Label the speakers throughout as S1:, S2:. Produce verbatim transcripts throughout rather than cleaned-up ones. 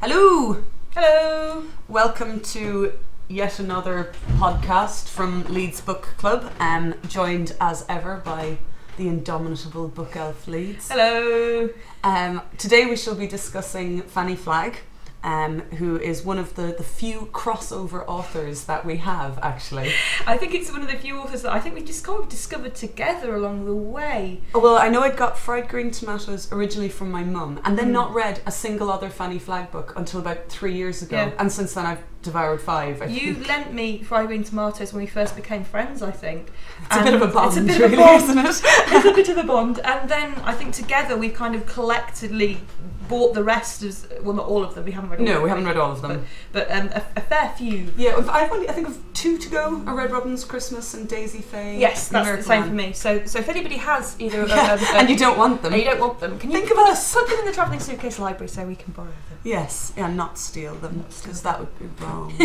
S1: Hello!
S2: Hello!
S1: Welcome to yet another podcast from Leeds Book Club, um, joined as ever by the indomitable book elf Leeds.
S2: Hello!
S1: Um, today we shall be discussing Fanny Flagg, um, who is one of the, the few crossover authors that we have, actually.
S2: I think it's one of the few authors that I think we just kind of discovered together along the way.
S1: Oh, well, I know I'd got Fried Green Tomatoes originally from my mum, and then mm. not read a single other Fanny Flagg book until about three years ago, yeah. and since then I've devoured five. I
S2: you
S1: think.
S2: lent me Fried Green Tomatoes when we first became friends, I think.
S1: It's and a bit of a bond,
S2: it's a bit
S1: really,
S2: of a bond.
S1: Isn't it?
S2: It's a bit of a bond. And then I think together we've kind of collectively bought the rest of, well, not all of them, we haven't read all
S1: no,
S2: of them.
S1: No, we haven't read all of them.
S2: But, but um, a, a fair few.
S1: Yeah, I've only, I think of two to go. I read Robin's Christmas and Daisy Faye.
S2: Yes, that's
S1: American
S2: the same
S1: Man.
S2: for me. So so if anybody has either
S1: yeah,
S2: of them...
S1: and you don't want them.
S2: And you don't want them. Can you
S1: think of us?
S2: Put them in the travelling suitcase library so we can borrow them.
S1: Yes, yeah, not steal them, because that would be wrong.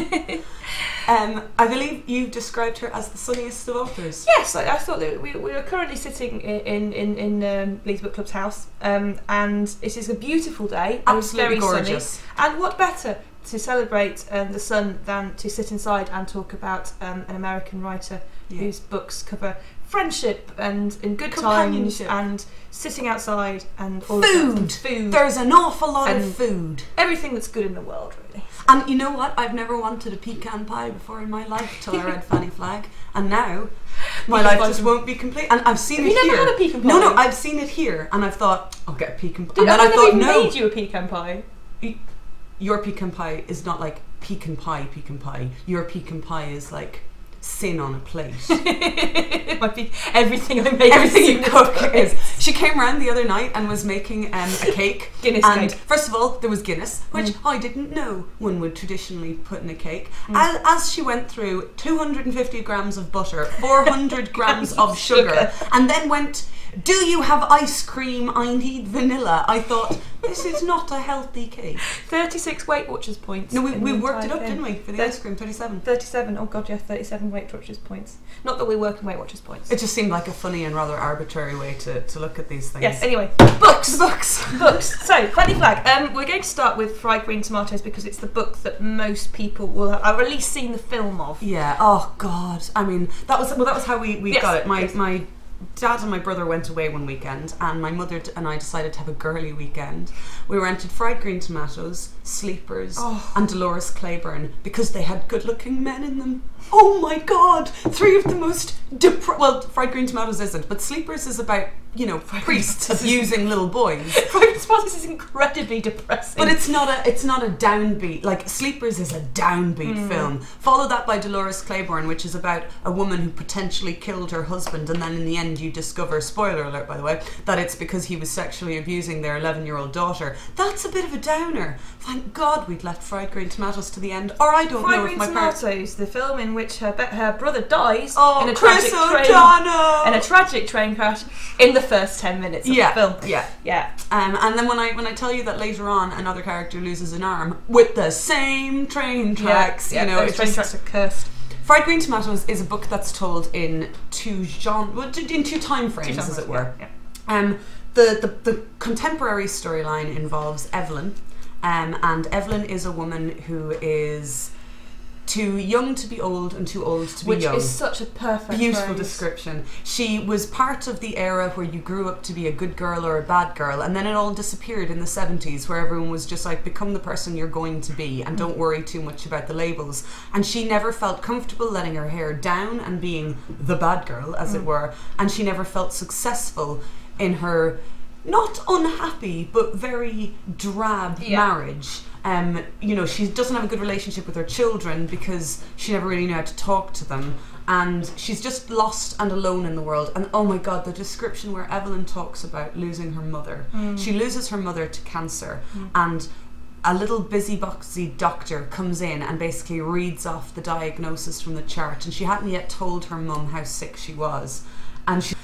S1: um, I believe you described her as the sunniest of authors.
S2: Yes, I, I thought that we, we are currently sitting in in, in um, Leeds Book Club's house, um, and it is a beautiful day.
S1: Absolutely
S2: it's very
S1: gorgeous.
S2: Sunny. And what better to celebrate um, the sun than to sit inside and talk about um, an American writer yeah. whose books cover friendship and, and good times and sitting outside and all
S1: food.
S2: Of food.
S1: There's an awful lot
S2: and
S1: of food.
S2: Everything that's good in the world, really.
S1: And you know what? I've never wanted a pecan pie before in my life till I read Fanny Flagg, and now my life just won't be complete. And I've seen
S2: Have
S1: it
S2: you
S1: here.
S2: never had a pecan pie?
S1: No, no, I've seen it here, and I've thought I'll get a pecan pie.
S2: Dude,
S1: and then
S2: I,
S1: I thought,
S2: even
S1: no,
S2: made you a pecan pie.
S1: Your pecan pie is not like pecan pie, pecan pie. Your pecan pie is like sin on a plate.
S2: My pe- everything I make,
S1: everything you cook is. She came round the other night and was making um, a cake.
S2: Guinness
S1: and
S2: cake.
S1: First of all, there was Guinness, which
S2: mm.
S1: I didn't know one would traditionally put in a cake.
S2: Mm.
S1: As, as she went through two hundred fifty grams of butter, four hundred grams of sugar, and then went, do you have ice cream? I need vanilla. I thought, this is not a healthy cake.
S2: thirty-six Weight Watchers points.
S1: No, we, we worked it up,
S2: thing.
S1: didn't we, for the
S2: thirty,
S1: ice cream, thirty-seven.
S2: thirty-seven, oh god, yeah, thirty-seven Weight Watchers points. Not that we work in Weight Watchers points.
S1: It just seemed like a funny and rather arbitrary way to, to look at these things.
S2: Yes, anyway.
S1: Books! Books!
S2: Books. So, Fanny Flagg. Um, we're going to start with Fried Green Tomatoes because it's the book that most people will have, or at least seen the film of.
S1: Yeah, oh god. I mean, that was, well, that was how we, we
S2: yes,
S1: got it. My,
S2: yes.
S1: my dad and my brother went away one weekend, and my mother and I decided to have a girly weekend. We rented Fried Green Tomatoes, Sleepers,
S2: oh.
S1: and Dolores Claiborne because they had good-looking men in them. Oh my god! Three of the most depre- well, Fried Green Tomatoes isn't, but Sleepers is about, you know, priests abusing little boys.
S2: Fried Green Tomatoes is incredibly depressing.
S1: But it's not a it's not a downbeat. Like Sleepers is a downbeat mm. film. Follow that by Dolores Claiborne, which is about a woman who potentially killed her husband, and then in the end you discover, spoiler alert by the way, that it's because he was sexually abusing their eleven-year-old daughter. That's a bit of a downer. Thank God we'd left Fried Green Tomatoes to the end. Or I don't
S2: Fried
S1: know
S2: Green
S1: if my
S2: Tomatoes,
S1: parents...
S2: the film in which her be- her brother dies
S1: oh,
S2: in a
S1: Chris
S2: tragic
S1: O'Donnell!
S2: train in a tragic train crash in the first ten minutes of
S1: yeah,
S2: the film.
S1: Yeah,
S2: yeah.
S1: Um, and then when I when I tell you that later on another character loses an arm with the same train tracks,
S2: yeah,
S1: you
S2: yeah,
S1: know,
S2: those
S1: it's
S2: train
S1: just,
S2: tracks are cursed.
S1: Fried Green Tomatoes is a book that's told in two genre, well, in two time frames,
S2: two time
S1: as it
S2: frames,
S1: were.
S2: Yeah,
S1: yeah. Um, the, the the contemporary storyline involves Evelyn, um, and Evelyn is a woman who is too young to be old and too old to be
S2: Which
S1: young.
S2: Which is such a perfect
S1: Beautiful
S2: phrase.
S1: description. She was part of the era where you grew up to be a good girl or a bad girl, and then it all disappeared in the seventies, where everyone was just like, become the person you're going to be and don't worry too much about the labels. And she never felt comfortable letting her hair down and being the bad girl, as mm. it were, and she never felt successful in her not unhappy but very drab
S2: yeah.
S1: marriage. Um, you know, she doesn't have a good relationship with her children because she never really knew how to talk to them, and she's just lost and alone in the world. And oh my god, the description where Evelyn talks about losing her mother.
S2: Mm.
S1: She loses her mother to cancer,
S2: mm.
S1: and a little busy-boxy doctor comes in and basically reads off the diagnosis from the chart, and she hadn't yet told her mum how sick she was, and she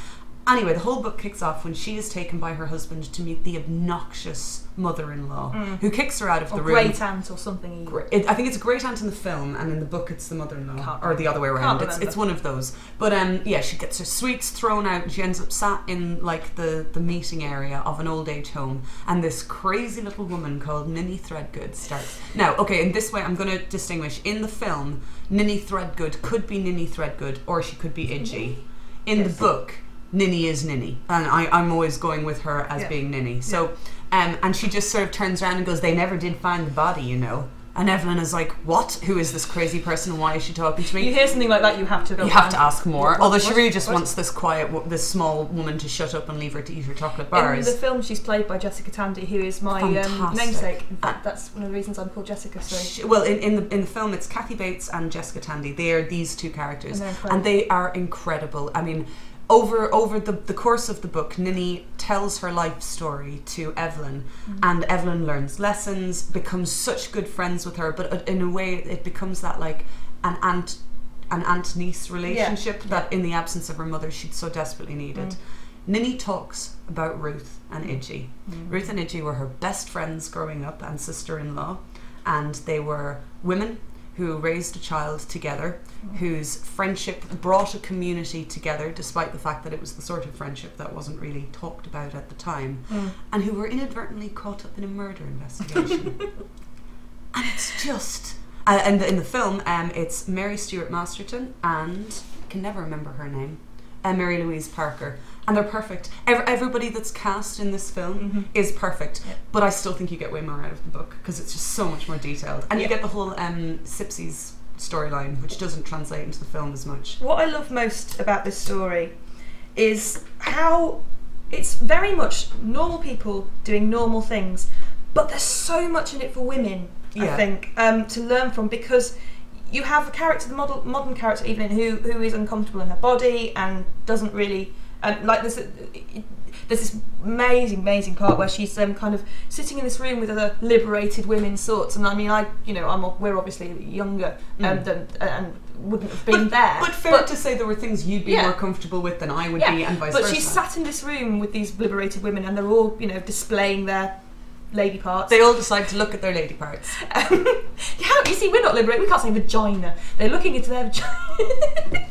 S1: Anyway, the whole book kicks off when she is taken by her husband to meet the obnoxious mother-in-law
S2: Mm.
S1: who kicks her out of
S2: or
S1: the room.
S2: great aunt or something.
S1: Gre- It, I think it's a great aunt in the film, and in the book it's the mother-in-law,
S2: Can't
S1: or the other way around. It's
S2: remember.
S1: it's one of those. But um, yeah, she gets her sweets thrown out, and she ends up sat in like the the meeting area of an old age home, and this crazy little woman called Ninny Threadgood starts. Now, okay, in this way, I'm going to distinguish. In the film, Ninny Threadgood could be Ninny Threadgood, or she could be Idgie. In
S2: Yes.
S1: the book, Ninny is Ninny, and I, I'm always going with her as
S2: Yeah.
S1: being Ninny. So, um, and she just sort of turns around and goes, "They never did find the body, you know." And Evelyn is like, "What? Who is this crazy person, and why is she talking to me?"
S2: You hear something like that, you have to go.
S1: You have to ask more.
S2: What-
S1: Although she
S2: what-
S1: really just
S2: what?
S1: wants this quiet, wo- this small woman to shut up and leave her to eat her chocolate
S2: In
S1: bars.
S2: the film, she's played by Jessica Tandy, who is my um,
S1: Fantastic.
S2: namesake. In fact, that's one of the reasons I'm called Jessica. So.
S1: She- well, in, in the in the film, it's Kathy Bates and Jessica Tandy. They are these two characters,
S2: And they're incredible.
S1: and they are incredible. I mean, over over the, the course of the book, Ninny tells her life story to Evelyn,
S2: Mm.
S1: and Evelyn learns lessons, becomes such good friends with her, but in a way it becomes that like an aunt an aunt niece relationship
S2: Yeah.
S1: that in the absence of her mother she'd so desperately needed.
S2: Mm.
S1: Ninny talks about Ruth and
S2: Mm.
S1: Idgie.
S2: Mm.
S1: Ruth and Idgie were her best friends growing up and sister-in-law, and they were women who raised a child together,
S2: Mm.
S1: whose friendship brought a community together despite the fact that it was the sort of friendship that wasn't really talked about at the time,
S2: Mm.
S1: and who were inadvertently caught up in a murder investigation. And it's just... Uh, and in the film, um, it's Mary Stuart Masterton and... I can never remember her name. Uh, Mary Louise Parker. And they're perfect. Ev- everybody that's cast in this film
S2: Mhm.
S1: is perfect.
S2: Yep.
S1: But I still think you get way more out of the book because it's just so much more detailed. And you
S2: Yep.
S1: get the whole um, Sipsy's storyline, which doesn't translate into the film as much.
S2: What I love most about this story is how it's very much normal people doing normal things, but there's so much in it for women, I
S1: Yeah.
S2: think, um, to learn from, because you have a character, the model, modern character Evelyn, who who is uncomfortable in her body and doesn't really, and like there's, a, there's this amazing, amazing part where she's um, kind of sitting in this room with other liberated women's sorts, and I mean, I, you know, I'm we're obviously younger um,
S1: Mm.
S2: than and wouldn't have been
S1: but,
S2: there,
S1: But fair to say there were things you'd be
S2: Yeah.
S1: more comfortable with than I would
S2: Yeah,
S1: be, and vice
S2: but
S1: versa.
S2: she's sat in this room with these liberated women, and they're all, you know, displaying their lady parts.
S1: They all decide to look at their lady parts.
S2: Um, yeah, you see, we're not liberated. We can't say vagina. They're looking into their vagina.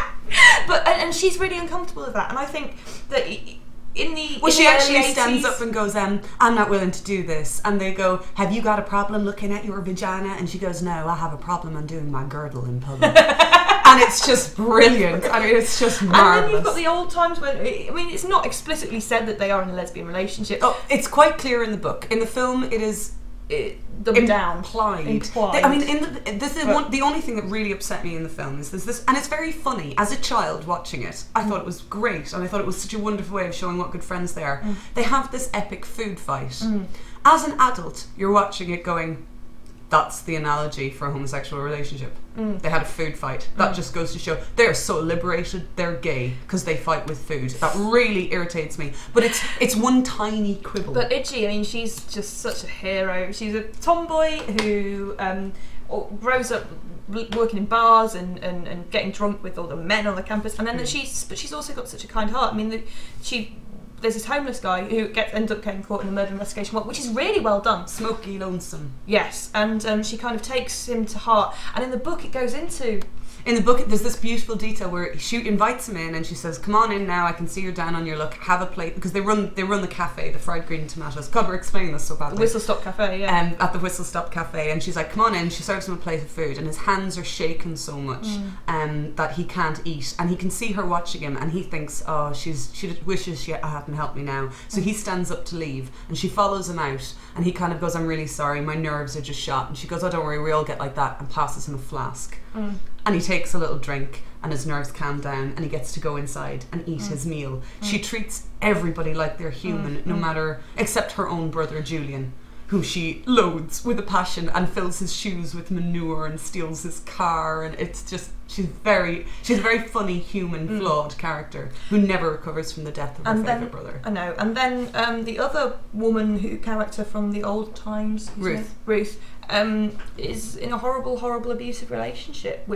S2: But and, and she's really uncomfortable with that, and I think that i- in the
S1: Well,
S2: in
S1: she
S2: the
S1: actually
S2: early
S1: stands
S2: eighties
S1: up and goes, um, "I'm not willing to do this." And they go, "Have you got a problem looking at your vagina?" And she goes, "No, I have a problem undoing my girdle in public." And it's just brilliant. I mean, it's just marvelous.
S2: And then you've got the old times when, I mean, it's not explicitly said that they are in a lesbian relationship.
S1: Oh, it's quite clear in the book. In the film, it is
S2: It, dumbed down.
S1: implied.
S2: Implied.
S1: I mean, in the this is
S2: But-
S1: one, the only thing that really upset me in the film is there's this, and it's very funny. As a child watching it, I thought it was great, and I thought it was such a wonderful way of showing what good friends they are.
S2: Mm.
S1: They have this epic food fight.
S2: Mm.
S1: As an adult, you're watching it going, "That's the analogy for a homosexual relationship."
S2: Mm.
S1: They had a food fight. That
S2: Mm.
S1: just goes to show they're so liberated. They're gay because they fight with food. That really irritates me. But it's it's one tiny quibble.
S2: But Idgie, I mean, she's just such a hero. She's a tomboy who um, or- grows up l- working in bars and, and, and getting drunk with all the men on the campus, and then
S1: Mm.
S2: she's but she's also got such a kind heart. I mean, the, she there's this homeless guy who gets ends up getting caught in a murder investigation, which is really well done.
S1: Smoky Lonesome.
S2: Yes, and um, she kind of takes him to heart. And in the book, it goes into
S1: In the book, there's this beautiful detail where she invites him in and she says, "Come on in now. I can see you're down on your luck. Have a plate," because they run they run the cafe, the Fried Green Tomatoes. God, we're explaining this so
S2: the
S1: badly.
S2: Whistle Stop Cafe. Yeah.
S1: Um, at the Whistle Stop Cafe, and she's like, "Come on in." She serves him a plate of food, and his hands are shaken so much
S2: Mm.
S1: um, that he can't eat, and he can see her watching him, and he thinks, "Oh, she's she just wishes she hadn't helped me now." So he stands up to leave, and she follows him out, and he kind of goes, "I'm really sorry, my nerves are just shot," and she goes, "Oh, don't worry, we all get like that," and passes him a flask.
S2: Mm.
S1: And he takes a little drink and his nerves calm down and he gets to go inside and eat
S2: Mm.
S1: his meal.
S2: Mm.
S1: She treats everybody like they're human,
S2: Mm.
S1: no
S2: Mm.
S1: matter, except her own brother Julian, who she loathes with a passion and fills his shoes with manure and steals his car, and it's just, she's very, she's a very funny, human,
S2: Mm.
S1: flawed character who never recovers from the death of her
S2: And then-
S1: favourite brother.
S2: I know. And then um, the other woman who character from the old times, isn't
S1: Ruth.
S2: it? Ruth, um, is in a horrible, horrible abusive relationship, which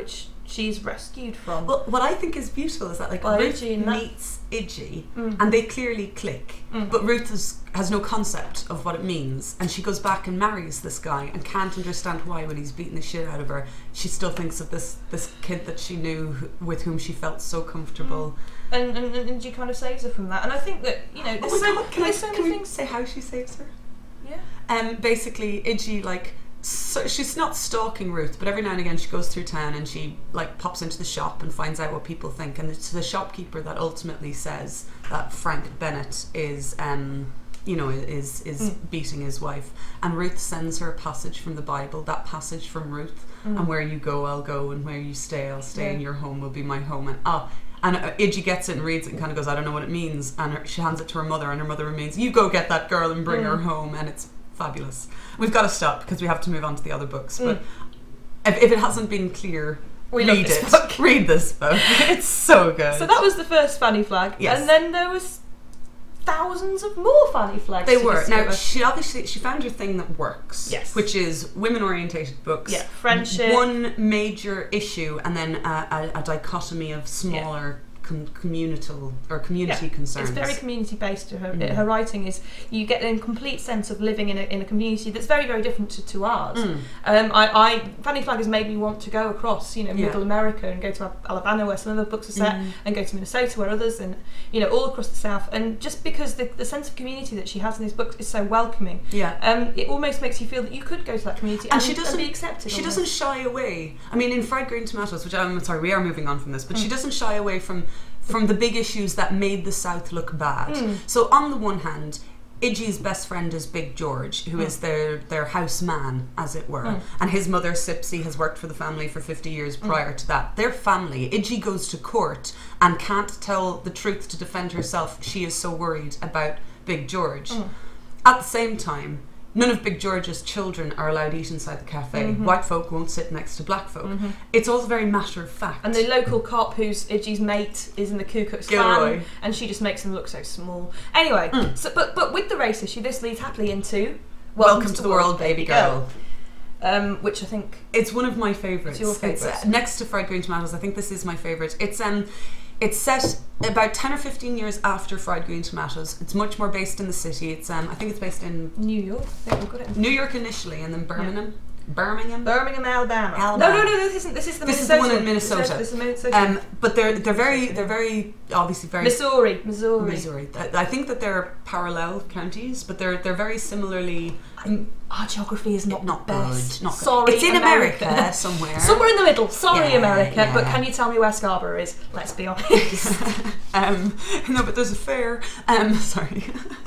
S2: she's rescued from.
S1: Well, what I think is beautiful is that like
S2: Well,
S1: Ruth
S2: Idgie and that-
S1: meets Idgie,
S2: Mm.
S1: and they clearly click,
S2: Mm.
S1: but Ruth is, has no concept of what it means, and she goes back and marries this guy and can't understand why when he's beating the shit out of her. She still thinks of this this kid that she knew who, with whom she felt so comfortable.
S2: And, and and she kind of saves her from that. And I think that, you know, there's
S1: Oh my
S2: so,
S1: God, can I
S2: there's so
S1: can
S2: many
S1: we
S2: things.
S1: say how she saves her?
S2: Yeah.
S1: Um, basically, Idgie, like, so she's not stalking Ruth, but every now and again she goes through town and she, like, pops into the shop and finds out what people think. And it's the shopkeeper that ultimately says that Frank Bennett is, um, you know, is is
S2: Mm.
S1: beating his wife. And Ruth sends her a passage from the Bible, that passage from Ruth.
S2: Mm.
S1: And where you go, I'll go, and where you stay, I'll stay,
S2: Yeah.
S1: and your home will be my home. And ah. And uh, Idgie gets it and reads it and kind of goes, I don't know what it means. And her, she hands it to her mother, and her mother remains, you go get that girl and bring
S2: Mm.
S1: her home. And it's fabulous. We've got to stop because we have to move on to the other books.
S2: Mm.
S1: But if, if it hasn't been clear,
S2: We love
S1: read
S2: this
S1: it.
S2: book.
S1: Read this book. It's so good.
S2: So that was the first Fanny Flagg.
S1: Yes.
S2: And then there was thousands of more Fanny Flaggs.
S1: They
S2: to
S1: were. Now,
S2: discover.
S1: she obviously, she found her thing that works.
S2: Yes.
S1: Which is women-orientated books.
S2: Yeah, friendship.
S1: One major issue and then a, a, a dichotomy of smaller com- communal or community
S2: Yeah,
S1: concerns.
S2: It's very community based. Her,
S1: Mm.
S2: her writing is, you get a complete sense of living in a, in a community that's very, very different to, to ours.
S1: Mm.
S2: Um, I, I Fanny Flagg has made me want to go across, you know,
S1: Yeah.
S2: middle America and go to Al- Alabama where some of the books are set,
S1: Mm.
S2: and go to Minnesota where others, and you know, all across the South. And just because the, the sense of community that she has in these books is so welcoming,
S1: Yeah.
S2: um, it almost makes you feel that you could go to that community and,
S1: And she doesn't
S2: and be accepted.
S1: She
S2: almost.
S1: doesn't shy away. I mean, in Fried Green Tomatoes, which I'm sorry, we are moving on from this, but she
S2: Mm.
S1: doesn't shy away from from the big issues that made the South look bad.
S2: Mm.
S1: So on the one hand, Idgie's best friend is Big George, who
S2: Mm.
S1: is their their house man, as it were,
S2: Mm.
S1: and his mother Sipsy has worked for the family for fifty years prior to that. Their family, Idgie goes to court and can't tell the truth to defend herself. She is so worried about Big George.
S2: Mm.
S1: At the same time, none of Big George's children are allowed to eat inside the cafe.
S2: Mhm.
S1: White folk won't sit next to black folk.
S2: Mhm.
S1: It's all very matter of fact.
S2: And the local cop, who's Idgie's mate, is in the Ku Klux
S1: Gilroy.
S2: Klan, and she just makes them look so small. Anyway,
S1: Mm.
S2: so but but with the race issue, this leads happily into
S1: Welcome, to the World, Baby Girl.
S2: um, which I think
S1: It's one of my favourites.
S2: It's your favourite.
S1: uh, next to Fried Green Tomatoes, I think this is my favourite. It's um, it's set about ten or fifteen years after Fried Green Tomatoes. It's much more based in the city. It's um, I think it's based in
S2: New York. I think we've got it.
S1: New York initially, and then Birmingham. Birmingham.
S2: Birmingham, Alabama.
S1: Alabama.
S2: No, no, no, this isn't. This is the
S1: This is the
S2: Minnesota
S1: one in Minnesota.
S2: This is Minnesota.
S1: Um, but they're they're very they're very obviously very
S2: Missouri, Missouri.
S1: Missouri. I I think that they're parallel counties, but they're they're very similarly.
S2: Our geography is not
S1: Not
S2: the best.
S1: good. Not good.
S2: Sorry,
S1: It's in America,
S2: America.
S1: somewhere.
S2: Somewhere in the middle. Sorry,
S1: Yeah,
S2: America.
S1: yeah.
S2: But can you tell me where Scarborough is? Let's be honest.
S1: um, no, but there's a fair. Um, sorry.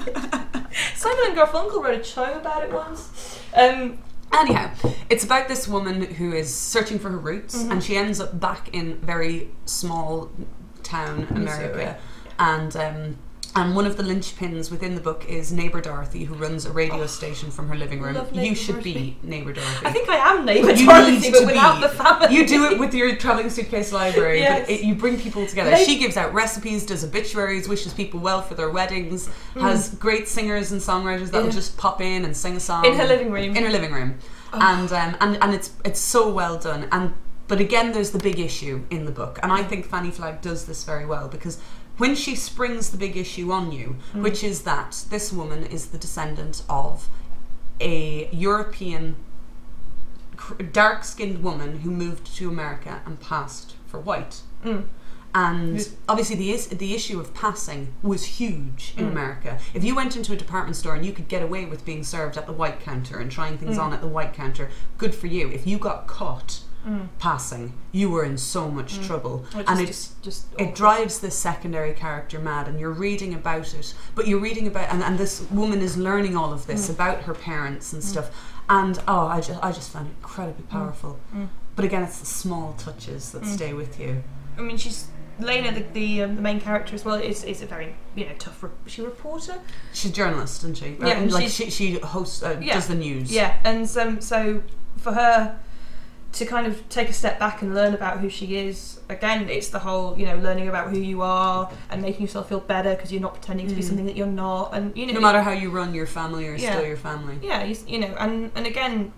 S2: Simon and Garfunkel wrote a show about it once. Um,
S1: Anyhow, it's about this woman who is searching for her roots,
S2: Mhm.
S1: and she ends up back in very small town America,
S2: Missouri.
S1: and um, and one of the linchpins within the book is neighbor Dorothy, who runs a radio station from her living room.
S2: love
S1: You
S2: neighbour
S1: should
S2: Dorothy.
S1: be neighbor Dorothy.
S2: I think I am neighbour
S1: You
S2: Dorothy,
S1: need
S2: but
S1: to
S2: without
S1: be.
S2: the family.
S1: You do it with your travelling suitcase library,
S2: Yes.
S1: but it, you bring people together.
S2: Like-
S1: She gives out recipes, does obituaries, wishes people well for their weddings,
S2: Mm.
S1: has great singers and songwriters that will
S2: Yeah.
S1: just pop in and sing a song
S2: in her living room.
S1: in her living room,
S2: Oh.
S1: and um, and and it's it's so well done. And but again, there's the big issue in the book, and I think Fanny Flagg does this very well, because when she springs the big issue on you,
S2: Mm.
S1: which is that this woman is the descendant of a European cr- dark-skinned woman who moved to America and passed for white.
S2: Mm.
S1: And
S2: Yes.
S1: obviously the is- the issue of passing was huge in
S2: Mm.
S1: America. If you went into a department store and you could get away with being served at the white counter and trying things
S2: Mm.
S1: on at the white counter, good for you. If you got caught
S2: Mm.
S1: passing, you were in so much
S2: Mm.
S1: trouble.
S2: Which
S1: and
S2: is
S1: it
S2: just, just
S1: it
S2: awful.
S1: drives this secondary character mad, and you're reading about it, but you're reading about and, and this woman is learning all of this
S2: Mm.
S1: about her parents and
S2: Mm.
S1: stuff, and oh I just, I just found it incredibly powerful.
S2: Mm.
S1: But again, it's the small touches that
S2: Mm.
S1: stay with you.
S2: I mean, she's Lena, the the, um, the main character as well, is is a very you know tough. Re- is she a reporter?
S1: She's a journalist, isn't she?
S2: Yeah,
S1: Uh, like
S2: she's-
S1: she she hosts uh,
S2: Yeah.
S1: does the news.
S2: Yeah, and um, so for her to kind of take a step back and learn about who she is, again, it's the whole, you know, learning about who you are and making yourself feel better because you're not pretending to be
S1: Mm.
S2: something that you're not, and you know,
S1: No matter how you run your family, you're
S2: Yeah.
S1: still your family.
S2: yeah, you, you know, and and again,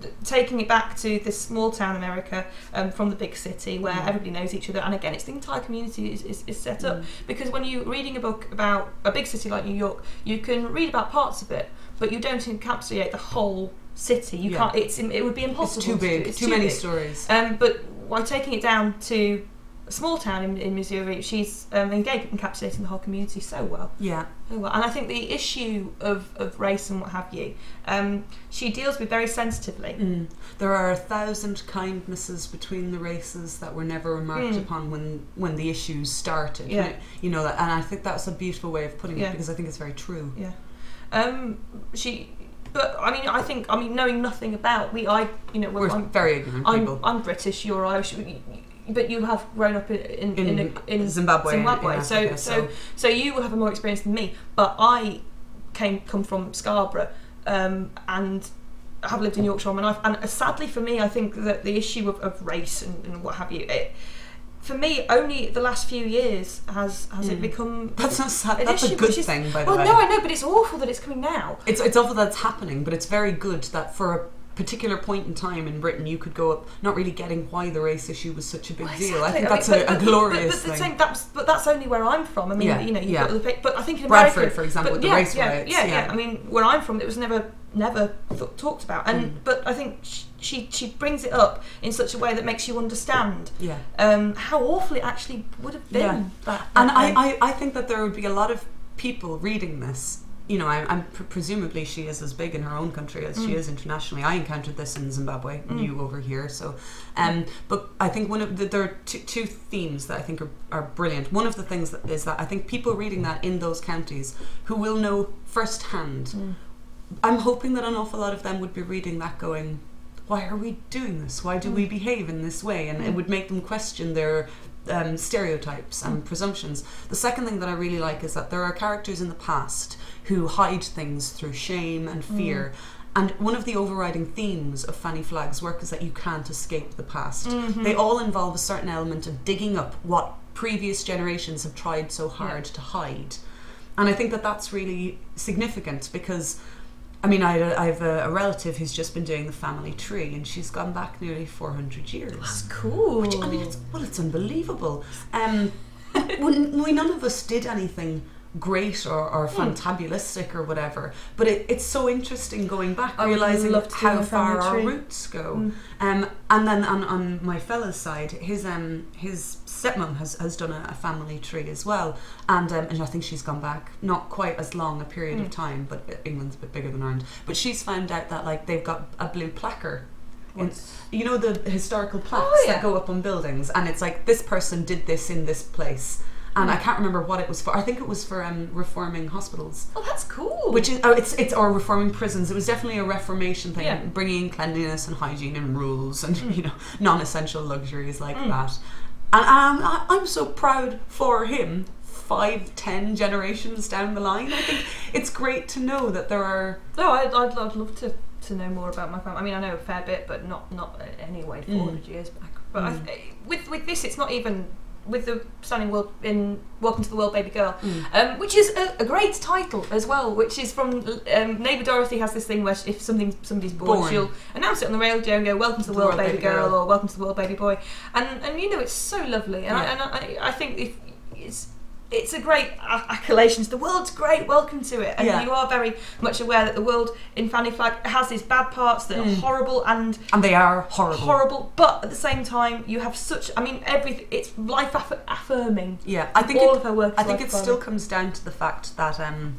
S2: taking it back to this small town America um, from the big city where
S1: mm.
S2: everybody knows each other, and again it's the entire community is, is, is set mm. up, because when you're reading a book about a big city like New York, you can read about parts of it, but you don't encapsulate the whole city. You yeah. can't. It's it would be impossible.
S1: It's too big.
S2: To it's
S1: too,
S2: too
S1: many
S2: big.
S1: stories.
S2: Um, but by taking it down to a small town in, in Missouri, she's um, engaged encapsulating the whole community so well.
S1: Yeah.
S2: So well. And I think the issue of, of race and what have you, um, she deals with very sensitively.
S1: Mm. There are a thousand kindnesses between the races that were never remarked mm. upon when when the issues started.
S2: Yeah.
S1: It, you know that, and I think that's a beautiful way of putting
S2: yeah.
S1: it, because I think it's very true.
S2: Yeah. Um, she. But I mean, I think I mean knowing nothing about we, I you know
S1: we're
S2: I'm,
S1: very ignorant
S2: I'm,
S1: people.
S2: I'm British, you're Irish, but you have grown up in in,
S1: in,
S2: in, a, in
S1: Zimbabwe.
S2: Zimbabwe.
S1: In
S2: so,
S1: Africa,
S2: so
S1: so
S2: so you will have a more experience than me. But I came come from Scarborough um, and have lived in Yorkshire all my life. And sadly for me, I think that the issue of, of race and, and what have you. It, For me, only the last few years has has mm. it become.
S1: That's not sad. That's a good is, thing, by the
S2: well,
S1: way.
S2: Well, no, I know, but it's awful that it's coming now.
S1: It's it's awful that it's happening, but it's very good that for a particular point in time in Britain, you could go up not really getting why the race issue was such a big
S2: well,
S1: deal.
S2: Exactly.
S1: I think
S2: I
S1: that's
S2: mean,
S1: a,
S2: but,
S1: a glorious
S2: but, but, but
S1: thing.
S2: Same, that's, but that's only where I'm from. I mean,
S1: yeah,
S2: you know, you've
S1: yeah.
S2: got the, but I think in
S1: Bradford,
S2: America,
S1: for example,
S2: but,
S1: with
S2: yeah,
S1: the race
S2: yeah,
S1: riots.
S2: Yeah,
S1: yeah,
S2: yeah. I mean, where I'm from, it was never never th- talked about, and
S1: mm.
S2: but I think she, she she brings it up in such a way that makes you understand
S1: yeah.
S2: um, how awful it actually would have been.
S1: Yeah.
S2: That,
S1: and
S2: that
S1: I, I, I think that there would be a lot of people reading this. You know, I'm, I'm pr- presumably she is as big in her own country as mm. she is internationally. I encountered this in Zimbabwe, mm. you over here. So, um, but I think one of the, there are two, two themes that I think are, are brilliant. One of the things that is that I think people reading that in those counties who will know firsthand. Mm. I'm hoping that an awful lot of them would be reading that going, why are we doing this? Why do mm. we behave in this way? And mm. it would make them question their um, stereotypes and mm. presumptions. The second thing that I really like is that there are characters in the past who hide things through shame and fear. Mm. And one of the overriding themes of Fanny Flagg's work is that you can't escape the past. Mm-hmm. They all involve a certain element of digging up what previous generations have tried so hard yeah. to hide. And I think that that's really significant because I mean, I, I have a, a relative who's just been doing the family tree, and she's gone back nearly four hundred years.
S2: That's cool.
S1: Which, I mean, it's, well, it's unbelievable. Um, when, we none of us did anything great or, or fantabulistic or whatever, but it, it's so interesting going back,
S2: I
S1: realising how far our
S2: tree.
S1: roots go.
S2: Mm.
S1: Um, and then on, on my fella's side, his um, his stepmom has, has done a, a family tree as well, and um, and I think she's gone back not quite as long a period mm. of time, but England's a bit bigger than Ireland. But she's found out that like they've got a blue placard. In, you know the historical plaques
S2: oh, yeah.
S1: that go up on buildings, and it's like this person did this in this place. And mm. I can't remember what it was for. I think it was for um, reforming hospitals.
S2: Oh, that's cool.
S1: Which is, oh, it's it's or reforming prisons. It was definitely a reformation thing,
S2: yeah.
S1: bringing in cleanliness and hygiene and rules and mm. you know non-essential luxuries like
S2: mm.
S1: that. And um, I, I'm so proud for him. Five, ten generations down the line, I think it's great to know that there are.
S2: No, I'd I'd, I'd love to, to know more about my family. I mean, I know a fair bit, but not not anyway four hundred mm. years back. But mm. I, with with this, it's not even. With the Standing World in Welcome to the World, Baby Girl, mm. um, which is a, a great title as well. Which is from um, Neighbour Dorothy has this thing where if something somebody's born, born, she'll announce it on the radio and go "Welcome to the, the World, Baby, Baby Girl," Girl or "Welcome to the World, Baby Boy," and and you know it's so lovely. And, yeah. I, and I, I think if it's it's a great accolation. The world's great. Welcome to it. And yeah. you are very much aware that the world in Fanny Flagg has these bad parts that mm. are horrible and
S1: and they are horrible.
S2: Horrible, but at the same time, you have such. I mean, everything. It's life aff- affirming.
S1: Yeah, I think
S2: all
S1: it,
S2: of her work.
S1: I think it still comes down to the fact that um,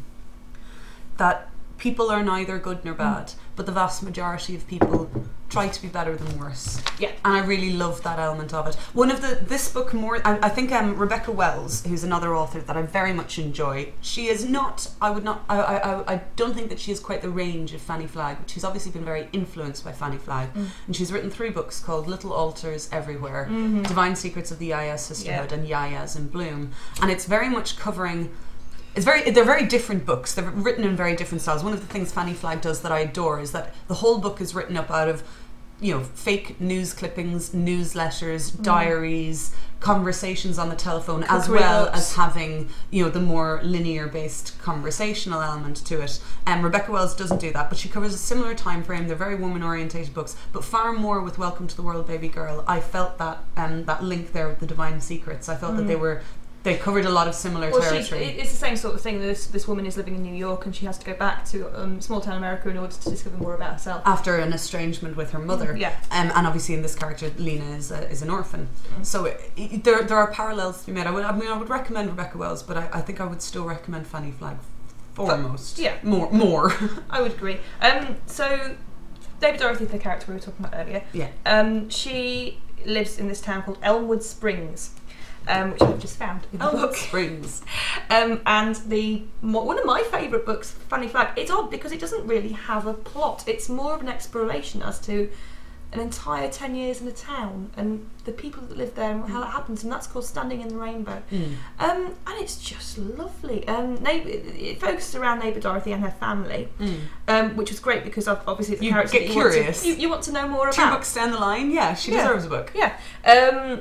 S1: that people are neither good nor bad, mm. but the vast majority of people try to be better than worse.
S2: Yeah,
S1: and I really love that element of it. One of the this book more, I, I think um, Rebecca Wells, who's another author that I very much enjoy. She is not. I would not. I I I don't think that she has quite the range of Fanny Flagg, but she's obviously been very influenced by Fanny Flagg, mm. and she's written three books called Little Altars Everywhere, mm-hmm. Divine Secrets of the Yaya Sisterhood, yeah. and Yayas in Bloom, and it's very much covering. It's very. They're very different books. They're written in very different styles. One of the things Fanny Flagg does that I adore is that the whole book is written up out of you know, fake news clippings, newsletters,
S2: Mm.
S1: diaries, conversations on the telephone, as
S2: Cookery
S1: well
S2: books.
S1: as having, you know, the more linear-based conversational element to it. Um, Rebecca Wells doesn't do that, but she covers a similar time frame. They're very woman-orientated books, but far more with Welcome to the World, Baby Girl. I felt that um, that link there with the Divine Secrets. I felt
S2: Mm.
S1: that they were they covered a lot of similar
S2: Well, she,
S1: territory.
S2: it- it's the same sort of thing. This this woman is living in New York, and she has to go back to um, small town America in order to discover more about herself.
S1: After an estrangement with her mother,
S2: Yeah.
S1: um, and obviously in this character, Lena is a, is an orphan.
S2: Mm.
S1: So it, it, there there are parallels to be made. I would I mean I would recommend Rebecca Wells, but I, I think I would still recommend Fanny Flagg foremost.
S2: Yeah.
S1: more more.
S2: I would agree. Um, so, Baby Dorothy, the character we were talking about earlier,
S1: Yeah.
S2: um, she lives in this town called Elmwood Springs, um, which I've just found in the
S1: Elmwood
S2: book.
S1: Springs.
S2: Um, and the mo- one of my favourite books, Fanny Flagg, it's odd because it doesn't really have a plot. It's more of an exploration as to an entire ten years in a town and the people that live there and how that happens, and that's called Standing in the Rainbow.
S1: Mm.
S2: Um, and it's just lovely. Um, neighbour, it focuses around neighbour Dorothy and her family,
S1: Mm.
S2: um, which was great because ob- obviously it's a
S1: You
S2: character
S1: get
S2: that you want,
S1: curious.
S2: to, you, you want to know more
S1: Two
S2: about.
S1: books down the line, yeah, she
S2: Yeah.
S1: deserves a book.
S2: Yeah. Um,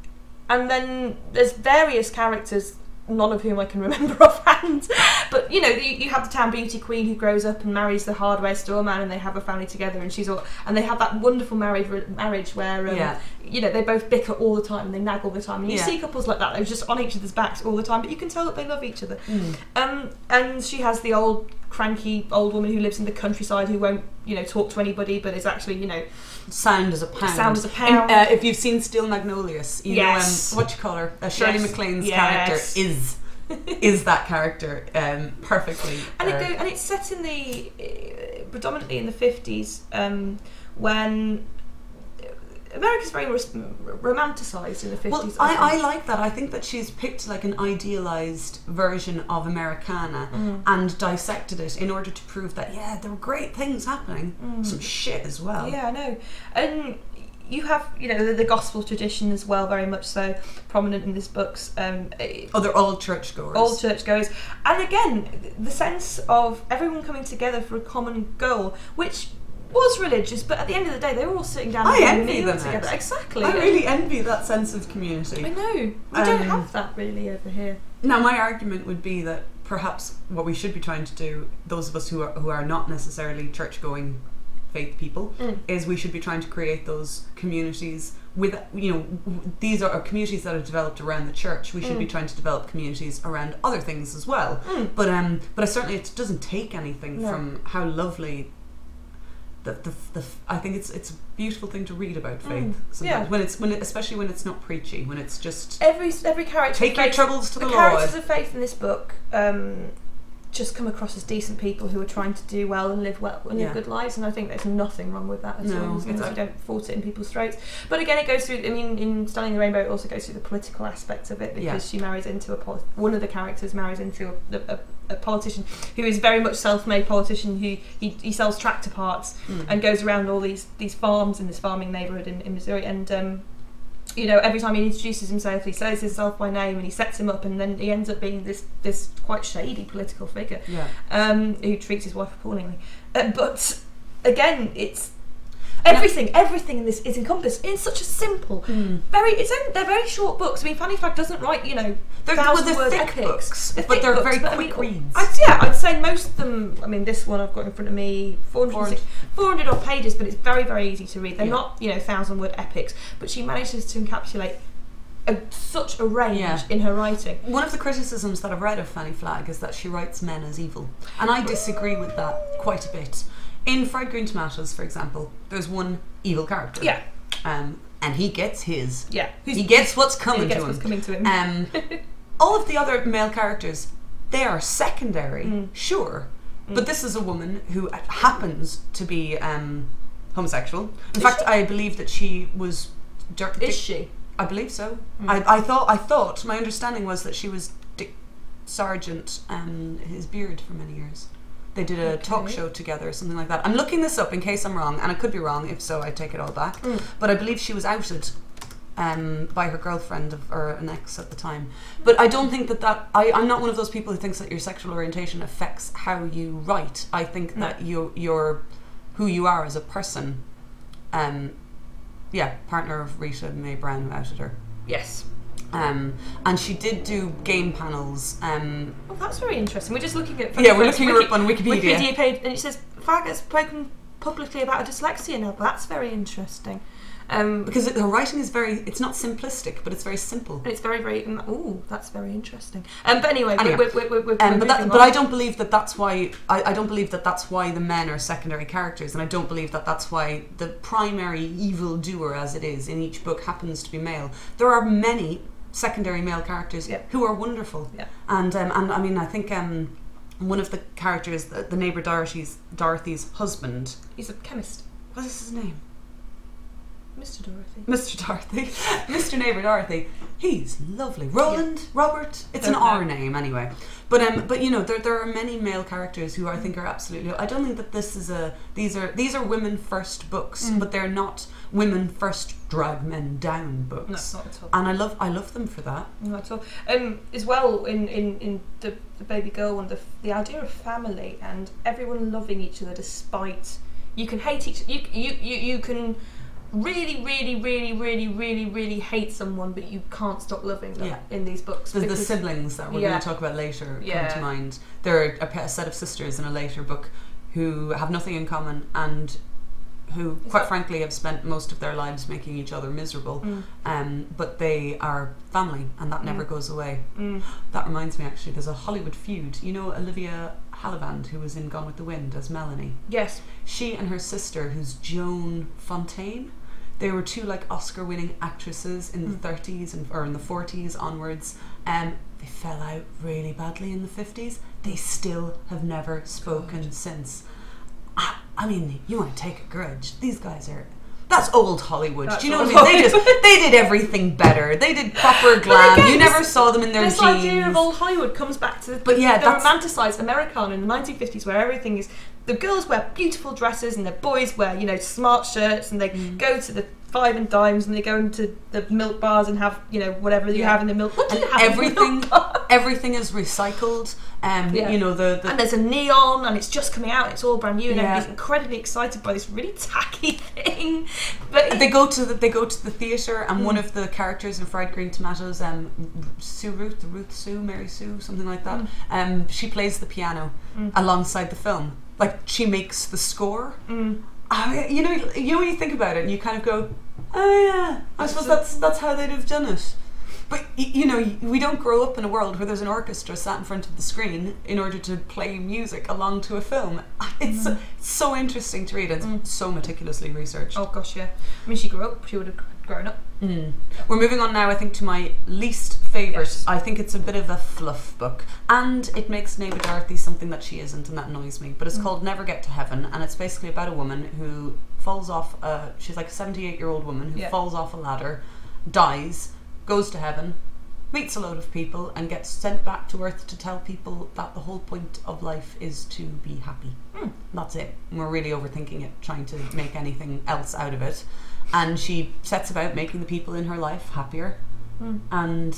S2: and then there's various characters, none of whom I can remember offhand. But, you know, you, you have the town beauty queen who grows up and marries the hardware store man, and they have a family together, and she's all, and they have that wonderful marriage marriage where, um,
S1: Yeah.
S2: you know, they both bicker all the time and they nag all the time. And you
S1: Yeah.
S2: see couples like that, they're just on each other's backs all the time, but you can tell that they love each other.
S1: Mm.
S2: Um, and she has the old cranky old woman who lives in the countryside who won't, you know, talk to anybody, but is actually, you know,
S1: Sound as a pound.
S2: Sound as a pound.
S1: And, uh, if you've seen Steel Magnolias, you
S2: Yes.
S1: know um, what you call her, uh, Shirley
S2: Yes.
S1: MacLaine's
S2: Yes.
S1: character is is that character um, perfectly.
S2: and it
S1: uh,
S2: go, and it's set in the uh, predominantly in the fifties, um, when America's very ros- romanticised in the
S1: Well,
S2: fifties.
S1: I, I like that. I think that she's picked like an idealised version of Americana
S2: Mm.
S1: and dissected it in order to prove that, yeah, there were great things happening.
S2: Mm.
S1: Some shit as well.
S2: Yeah, I know. And you have, you know, the, the gospel tradition as well, very much so prominent in this book's. Um,
S1: Oh, they're all churchgoers.
S2: all churchgoers, and again, the sense of everyone coming together for a common goal, which was religious, but at the end of the day, they were all sitting down
S1: I
S2: and having a
S1: envy
S2: meal
S1: them,
S2: together.
S1: Ed.
S2: Exactly.
S1: I really envy that sense of community.
S2: I know. We
S1: Um,
S2: don't have that really over here.
S1: Now, my argument would be that perhaps what we should be trying to do, those of us who are who are not necessarily church-going faith people,
S2: Mm.
S1: is we should be trying to create those communities with, you know, w- these are communities that are developed around the church. We should be
S2: Mm.
S1: trying to develop communities around other things as well.
S2: Mm.
S1: But um, but I certainly it doesn't take anything
S2: No.
S1: from how lovely. The, the, the, I think it's it's a beautiful thing to read about faith.
S2: Mm.
S1: Sometimes.
S2: Yeah.
S1: When it's when it, especially when it's not preachy, when it's just
S2: Every every character.
S1: take
S2: of
S1: your
S2: faith,
S1: troubles to the,
S2: the
S1: Lord.
S2: characters of faith in this book um, just come across as decent people who are trying to do well and live well and live
S1: Yeah.
S2: good lives, and I think there's nothing wrong with that at
S1: No,
S2: all, as long
S1: it's
S2: as
S1: a-
S2: you don't force it in people's throats. But again, it goes through. I mean, in Standing in the Rainbow, it also goes through the political aspect of it, because
S1: Yeah.
S2: she marries into a poli- one of the characters marries into a, a, a politician who is very much self-made politician who he, he sells tractor parts
S1: Mm.
S2: and goes around all these these farms in this farming neighbourhood in, in Missouri, and um, you know, every time he introduces himself, he says himself by name and he sets him up, and then he ends up being this this quite shady political figure
S1: yeah.
S2: um, who treats his wife appallingly. Uh, but again, it's everything. Everything in this is encompassed in such a simple,
S1: Mm.
S2: very. It's only, they're very short books. I mean, Fanny Flagg doesn't write, you know,
S1: They're, well,
S2: thousand
S1: they're
S2: word
S1: thick
S2: epics.
S1: books,
S2: They're
S1: but
S2: thick
S1: they're
S2: books,
S1: very
S2: but I
S1: quick
S2: mean,
S1: reads.
S2: I'd, yeah, I'd say most of them. I mean, this one I've got in front of me, four hundred, four hundred odd pages, but it's very, very easy to read. They're
S1: Yeah.
S2: not, you know, thousand word epics, but she manages to encapsulate a, such a range
S1: Yeah.
S2: in her writing.
S1: One of the criticisms that I've read of Fanny Flagg is that she writes men as evil, and I disagree with that quite a bit. In Fried Green Tomatoes, for example, there's one evil character.
S2: Yeah,
S1: Um, and he gets his.
S2: yeah. Who's,
S1: He gets what's coming
S2: he gets
S1: to
S2: what's
S1: him.
S2: coming to him.
S1: Um, all of the other male characters, they are secondary,
S2: Mm.
S1: sure,
S2: Mm.
S1: but this is a woman who happens to be um, homosexual. In
S2: Is
S1: fact,
S2: she?
S1: I believe that she was. Dir-
S2: Is she?
S1: I believe so.
S2: Mm.
S1: I, I thought. I thought. My understanding was that she was Dick Sargent and his beard for many years. They did a
S2: Okay.
S1: talk show together or something like that. I'm looking this up in case I'm wrong, and I could be wrong. If so, I take it all back.
S2: Mm.
S1: But I believe she was outed um, by her girlfriend of, or an ex at the time. But I don't think that that... I, I'm not one of those people who thinks that your sexual orientation affects how you write. I think
S2: No.
S1: that you, you're, who you are as a person um, yeah, partner of Rita Mae Brown, who outed her.
S2: Yes.
S1: Um, and she did do game panels. Um,
S2: oh, that's very interesting. We're just looking at
S1: yeah, we're looking her up on Wikipedia.
S2: Wikipedia page, and it says Farragut's spoken publicly about her dyslexia now. That's very interesting. Um,
S1: because it, her writing is very, it's not simplistic, but it's very simple.
S2: And it's very, very, oh, that's very interesting. Um, but anyway,
S1: anyway
S2: we're, we're, we're, we're
S1: um, but, that,
S2: on.
S1: but I don't believe that that's why, I, I don't believe that that's why the men are secondary characters, and I don't believe that that's why the primary evil doer, as it is, in each book happens to be male. There are many secondary male characters
S2: yeah.
S1: who are wonderful.
S2: Yeah.
S1: And, um, and I mean, I think um, one of the characters, the, the neighbour Dorothy's, Dorothy's husband.
S2: He's a chemist.
S1: What is his name?
S2: Mister Dorothy.
S1: Mister Dorothy. Mister Neighbour Dorothy. He's lovely. Roland, yeah. Robert. It's Don't an R know. name anyway. But um, but you know, there there are many male characters who I think are absolutely. I don't think that this is a. These are these are women first books, mm. but they're not women first drag men down books.
S2: No, not at all.
S1: And I love I love them for that.
S2: Not at all. Um, as well in in in the the baby girl one, the the idea of family and everyone loving each other despite you can hate each you you you you can. really, really, really, really, really, really hate someone, but you can't stop loving them yeah. in these books.
S1: There's the siblings that we're yeah. going to talk about later yeah. come to mind. There are a set of sisters in a later book who have nothing in common and who, Is quite that... frankly, have spent most of their lives making each other miserable. Mm. Um, but they are family, and that mm. never goes away. Mm. That reminds me, actually, there's a Hollywood feud. You know Olivia Havilland, who was in Gone with the Wind as Melanie?
S2: Yes.
S1: She and her sister, who's Joan Fontaine, they were two like Oscar-winning actresses in the mm. thirties and or in the forties onwards. Um, they fell out really badly in the fifties. They still have never spoken God. since. I, I mean, you want to take a grudge? These guys are. That's old Hollywood.
S2: That's
S1: Do you know what I mean? They just they did everything better. They did proper glam. Again, you never
S2: this,
S1: saw them in their
S2: this
S1: jeans.
S2: This idea of old Hollywood comes back to the,
S1: but yeah,
S2: the romanticised Americana in the nineteen fifties, where everything is the girls wear beautiful dresses and the boys wear you know smart shirts and they mm. go to the five and dimes and they go into the milk bars and have you know whatever you yeah. have in the milk. What do
S1: and
S2: you have
S1: everything, everything is recycled. Um, yeah. you know the, the
S2: and there's a neon and it's just coming out. It's all brand new and yeah. everybody's incredibly excited by this really tacky thing. But
S1: they go to the they go to the theatre and mm. one of the characters in Fried Green Tomatoes, um, Sue Ruth, Ruth Sue, Mary Sue, something like that. Mm. Um, she plays the piano mm. alongside the film. Like she makes the score. Mm. I, you know, you know when you think about it, and you kind of go, "Oh yeah, I suppose that's that's how they'd have done it." But you know, we don't grow up in a world where there's an orchestra sat in front of the screen in order to play music along to a film. It's mm. so interesting to read. It's mm. so meticulously researched.
S2: Oh gosh, yeah. I mean, she grew up. She would have grown up.
S1: Mm. We're moving on now, I think, to my least favourite. Yes. I think it's a bit of a fluff book, and it makes Neighbour Dorothy something that she isn't, and that annoys me. But it's mm. called Never Get to Heaven, and it's basically about a woman who falls off. A, she's like a seventy-eight-year-old woman who yeah. falls off a ladder, dies, goes to heaven, meets a load of people, and gets sent back to Earth to tell people that the whole point of life is to be happy. Mm. That's it. And we're really overthinking it, trying to make anything else out of it. And she sets about making the people in her life happier. Mm. And,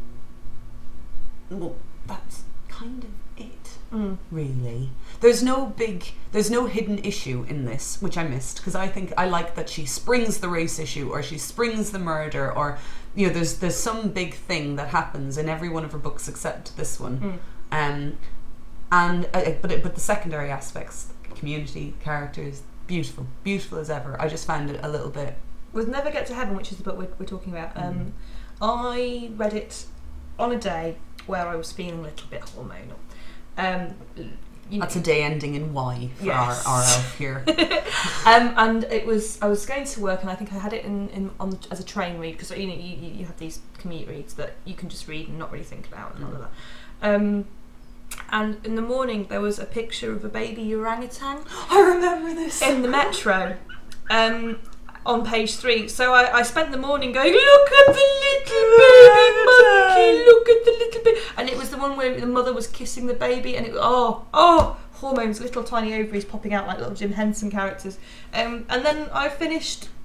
S1: well, that's kind of it, mm. really. There's no big, there's no hidden issue in this, which I missed, because I think I like that she springs the race issue, or she springs the murder, or, you know, there's there's some big thing that happens in every one of her books except this one. Mm. Um, and uh, but it, but the secondary aspects, community, characters, beautiful, beautiful as ever. I just found it a little bit.
S2: With Never Get to Heaven, which is the book we're, we're talking about, um, mm. I read it on a day where I was feeling a little bit hormonal. Um, you
S1: That's
S2: know,
S1: a day ending in Y for
S2: yes.
S1: our, our elf here.
S2: um, and it was I was going to work, and I think I had it in, in on the, as a train read, because you know you, you have these commute reads that you can just read and not really think about and all of that. Um, and in the morning there was a picture of a baby orangutan.
S1: I remember this
S2: in the metro. Um, on page three, so I, I spent the morning going, look at the little baby monkey, look at the little baby, and it was the one where the mother was kissing the baby, and it was oh oh hormones, little tiny ovaries popping out like little Jim Henson characters. Um, and then I finished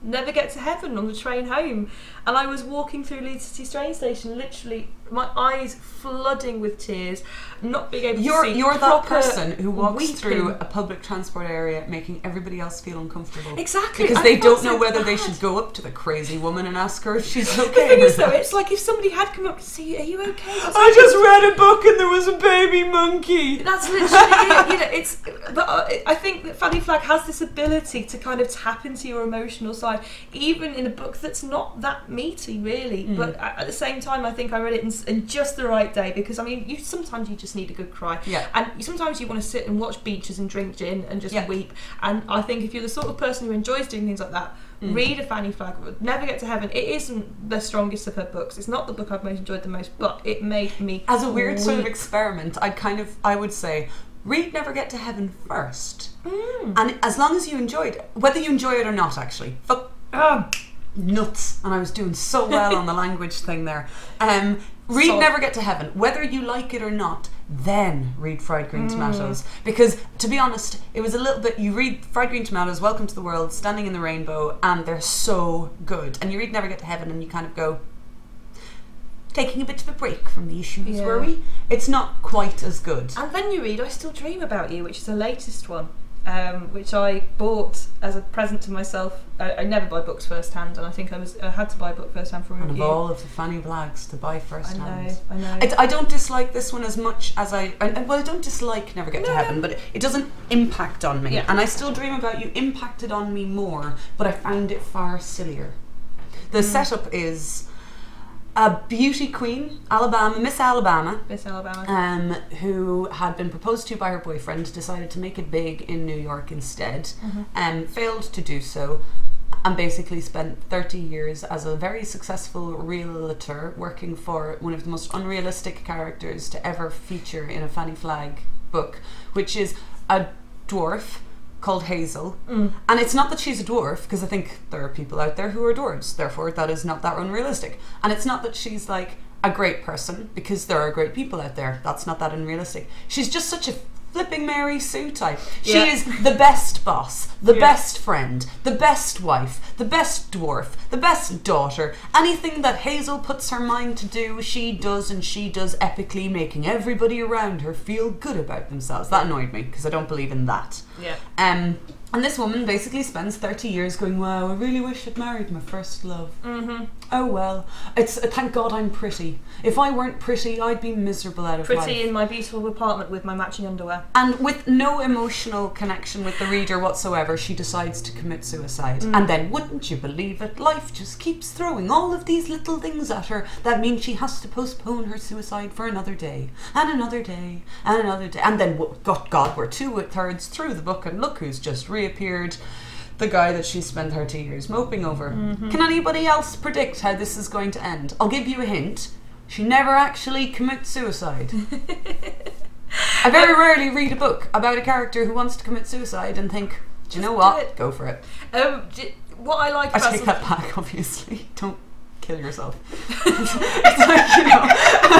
S2: Never Get to Heaven on the train home. And I was walking through Leeds City train station, literally my eyes flooding with tears, not being able
S1: you're,
S2: to see.
S1: You're that person who walks
S2: weeping.
S1: through a public transport area making everybody else feel uncomfortable.
S2: Exactly.
S1: Because
S2: I
S1: they don't know
S2: so
S1: whether
S2: bad.
S1: they should go up to the crazy woman and ask her if she's okay.
S2: The thing is, though,
S1: not.
S2: it's like if somebody had come up to see you, are you okay? What's
S1: I just read a book and there was a baby monkey.
S2: That's literally it. You know, it's. But I think that Fanny Flagg has this ability to kind of tap into your emotional side, even in a book that's not that meaty, really. Mm. But at the same time, I think I read it in, in just the right day, because I mean, you sometimes you just need a good cry,
S1: yeah.
S2: and sometimes you want to sit and watch beaches and drink gin and just
S1: yeah.
S2: weep. And I think if you're the sort of person who enjoys doing things like that, mm. read a Fanny Flagg. Never Get to Heaven. It isn't the strongest of her books. It's not the book I've most enjoyed the most, but it made me
S1: as a weird
S2: weep.
S1: sort of experiment. I kind of I would say read Never Get to Heaven first,
S2: mm.
S1: and as long as you enjoyed it, whether you enjoy it or not, actually, fuck.
S2: Oh.
S1: Nuts. And I was doing so well on the language thing there. Um, read
S2: so.
S1: Never Get to Heaven, whether you like it or not, then read Fried Green
S2: mm.
S1: Tomatoes. Because, to be honest, it was a little bit, you read Fried Green Tomatoes, Welcome to the World, Standing in the Rainbow, and they're so good. And you read Never Get to Heaven and you kind of go, taking a bit of a break from the issues,
S2: yeah.
S1: were we? It's not quite as good.
S2: And then you read I Still Dream About You, which is the latest one. Um, which I bought as a present to myself. I, I never buy books first hand, and I think I was I had to buy a book first hand from a
S1: And
S2: review.
S1: of all of the Fanny Flaggs to buy first
S2: I know,
S1: hand.
S2: I know.
S1: I, I don't dislike this one as much as I, I well I don't dislike Never Get
S2: no,
S1: to Heaven,
S2: no.
S1: but it, it doesn't impact on me.
S2: Yeah.
S1: And I Still Dream About You impacted on me more, but I found it far sillier. The mm. setup is a beauty queen, Alabama, Miss Alabama,
S2: Miss Alabama,
S1: um, who had been proposed to by her boyfriend, decided to make it big in New York instead,
S2: mm-hmm.
S1: and um, failed to do so, and basically spent thirty years as a very successful realtor working for one of the most unrealistic characters to ever feature in a Fanny Flagg book, which is a dwarf called Hazel.
S2: Mm.
S1: And it's not that she's a dwarf, because I think there are people out there who are dwarves, therefore that is not that unrealistic. And it's not that she's like a great person, because there are great people out there, that's not that unrealistic. She's just such a flipping Mary Sue type. She
S2: yeah.
S1: is the best boss, the
S2: yeah.
S1: best friend, the best wife, the best dwarf, the best daughter. Anything that Hazel puts her mind to do, she does, and she does epically, making everybody around her feel good about themselves. That annoyed me, because I don't believe in that.
S2: Yeah.
S1: Um, and this woman basically spends thirty years going, wow, I really wish I'd married my first love.
S2: Mm-hmm.
S1: Oh well, it's uh, thank God I'm pretty. If I weren't pretty, I'd be miserable out of
S2: pretty
S1: life.
S2: in my beautiful apartment with my matching underwear.
S1: And with no emotional connection with the reader whatsoever, she decides to commit suicide.
S2: Mm.
S1: And then, wouldn't you believe it, life just keeps throwing all of these little things at her that mean she has to postpone her suicide for another day, and another day, and another day. And then, God, God, we're two thirds through the book, and look who's just reappeared. The guy that she spent thirty years moping over.
S2: Mm-hmm.
S1: Can anybody else predict how this is going to end? I'll give you a hint. She never actually commits suicide. I very rarely read a book about a character who wants to commit suicide and think, do you know what? Go for it.
S2: Um, d- what I like
S1: I
S2: about
S1: take
S2: some-
S1: that back, obviously. Don't kill yourself. It's like, you know,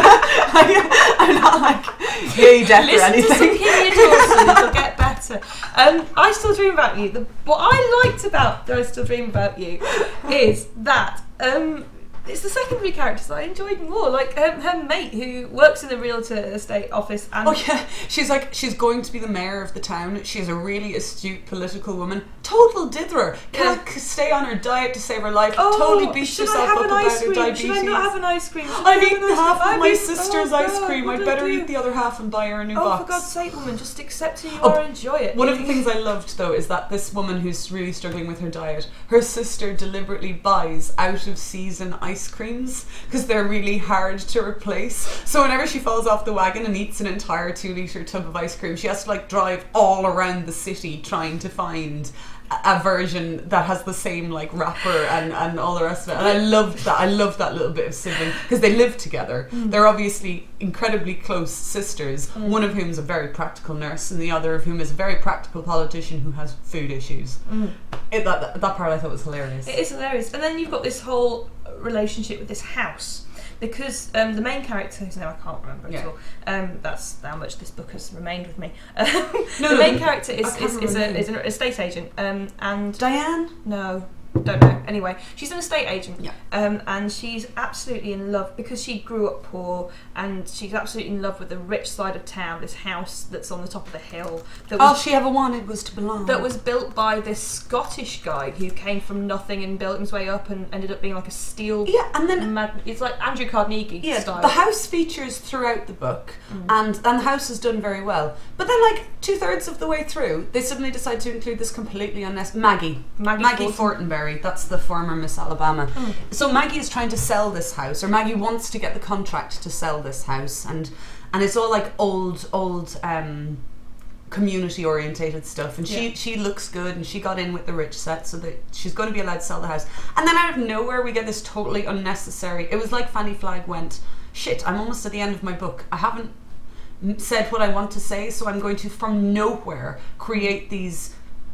S1: I, I'm not like, yay, death or
S2: Listen
S1: anything.
S2: to some Kimmy Dawson, it'll get better. Um, I Still Dream About You. The, what I liked about I Still Dream About You is that um, it's the secondary characters that I enjoyed more. Like her, her mate who works in the realtor estate office. And
S1: oh yeah, she's like, she's going to be the mayor of the town. She's a really astute political woman. Total ditherer. Can't
S2: Yeah.
S1: stay on her diet to save her life.
S2: Oh,
S1: totally beats
S2: should
S1: herself
S2: I have
S1: up
S2: an
S1: about
S2: ice
S1: her
S2: cream?
S1: diabetes.
S2: Should I not have an ice cream? Should I
S1: I've
S2: have
S1: eaten
S2: an ice
S1: half
S2: cream?
S1: of
S2: I've
S1: my
S2: eaten-
S1: sister's
S2: oh,
S1: ice
S2: God,
S1: cream.
S2: what
S1: I'd
S2: do I
S1: better
S2: do?
S1: eat the other half and buy her a new
S2: Oh,
S1: box.
S2: for God's sake, woman, just accept who you
S1: Oh,
S2: are and enjoy it.
S1: One of the things I loved, though, is that this woman who's really struggling with her diet, her sister deliberately buys out-of-season ice creams because they're really hard to replace. So whenever she falls off the wagon and eats an entire two-litre tub of ice cream, she has to like drive all around the city trying to find a version that has the same like wrapper and, and all the rest of it. And I loved that. I loved that little bit of sibling because they live together. Mm. They're obviously incredibly close sisters, mm. one of whom is a very practical nurse and the other of whom is a very practical politician who has food issues. Mm. It, that, that, that part I thought was hilarious.
S2: It is hilarious. And then you've got this whole relationship with this house. Because um, the main character, whose name I can't remember
S1: yeah.
S2: at all, um, that's how much this book has remained with me. Um,
S1: no,
S2: the main character is, is, is, a,
S1: remember.
S2: is an estate agent. Um, and
S1: Diane?
S2: No. don't know. Anyway, she's an estate agent,
S1: yeah.
S2: um, and she's absolutely in love because she grew up poor, and she's absolutely in love with the rich side of town. This house that's on the top of the hill. That
S1: All
S2: was,
S1: she ever wanted was to belong.
S2: That was built by this Scottish guy who came from nothing and built his way up and ended up being like a steel.
S1: Yeah, and then
S2: mag- it's like Andrew Carnegie
S1: yeah,
S2: style.
S1: The house features throughout the book, mm. and and the house is done very well. But then, like two thirds of the way through, they suddenly decide to include this completely unnecessary Maggie.
S2: Maggie,
S1: Maggie
S2: Forten.
S1: Fortenberry. That's the former Miss Alabama. Mm. So Maggie is trying to sell this house, or Maggie wants to get the contract to sell this house, and and it's all like old old. Um, community orientated stuff, and she yeah. she looks good, and she got in with the rich set, so that she's going to be allowed to sell the house. And then out of nowhere we get this totally unnecessary, it was like Fanny Flagg went, shit, I'm almost at the end of my book, I haven't said what I want to say, so I'm going to from nowhere create these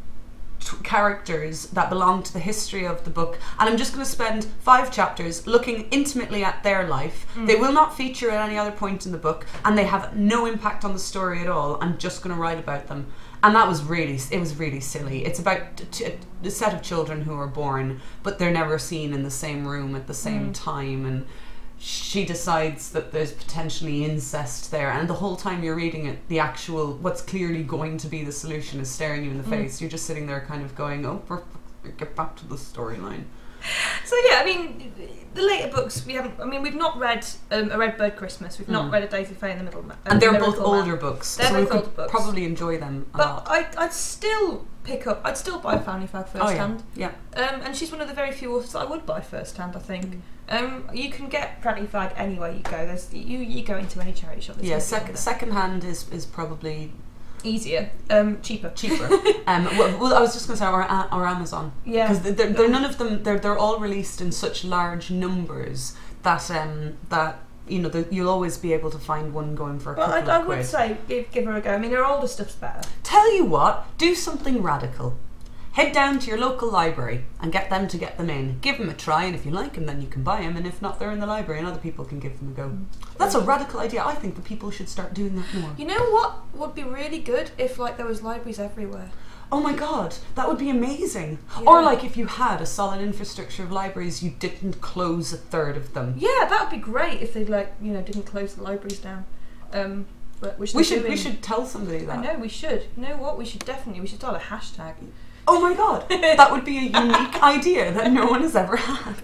S1: t- characters that belong to the history of the book, and I'm just going to spend five chapters looking intimately at their life. Mm. They will not feature at any other point in the book, and they have no impact on the story at all. I'm just going to write about them. And that was really, it was really silly. It's about t- a set of children who are born, but they're never seen in the same room at the same mm. time, and she decides that there's potentially incest there, and the whole time you're reading it, the actual, what's clearly going to be the solution is staring you in the mm. face. You're just sitting there kind of going, oh, we're, we're, get back to the storyline.
S2: So yeah, I mean, the later books we haven't. I mean, we've not read um, A Red Bird Christmas. We've mm. not read A Daisy Faye in the Middle. Um,
S1: and they're both older Man. books,
S2: they're
S1: so
S2: both
S1: we could
S2: older books.
S1: probably enjoy them a
S2: but
S1: lot.
S2: I, I'd still pick up. I'd still buy Fanny Flagg first
S1: oh, yeah.
S2: hand.
S1: Yeah.
S2: Um, and she's one of the very few authors that I would buy first hand. I think. Mm. Um, you can get Fanny Flagg anywhere you go. There's you. You go into any charity shop.
S1: Yeah. Sec- second hand is is probably.
S2: Easier, um, cheaper,
S1: cheaper. um, well, well, I was just going to say, or, or Amazon,
S2: yeah,
S1: because they're, they're none of them. They're they're all released in such large numbers that um that you know the, you'll always be able to find one going for a
S2: but
S1: couple
S2: I,
S1: of
S2: I
S1: quid.
S2: would say give give her a go. I mean, her older stuff's better.
S1: Tell you what, do something radical. Head down to your local library and get them to get them in. Give them a try, and if you like them, then you can buy them. And if not, they're in the library, and other people can give them a go. Mm. That's a radical idea. I think that people should start doing that more.
S2: You know what would be really good if, like, there was libraries everywhere.
S1: Oh my god, that would be amazing.
S2: Yeah.
S1: Or like if you had a solid infrastructure of libraries, you didn't close a third of them.
S2: Yeah, that would be great if they like you know didn't close the libraries down. Um, but which
S1: we should
S2: doing.
S1: we should tell somebody that.
S2: I know we should. You know what? We should definitely we should start a hashtag.
S1: Oh my god, that would be a unique idea that no one has ever had.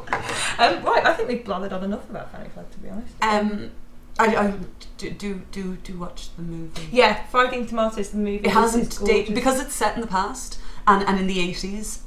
S2: um, right, I think we've blathered on enough about Fanny Flagg, to be honest.
S1: Um, I, I do, do do do watch the movie.
S2: Yeah, Fighting Tomatoes, the movie.
S1: It hasn't dated because it's set in the past and, and in the eighties.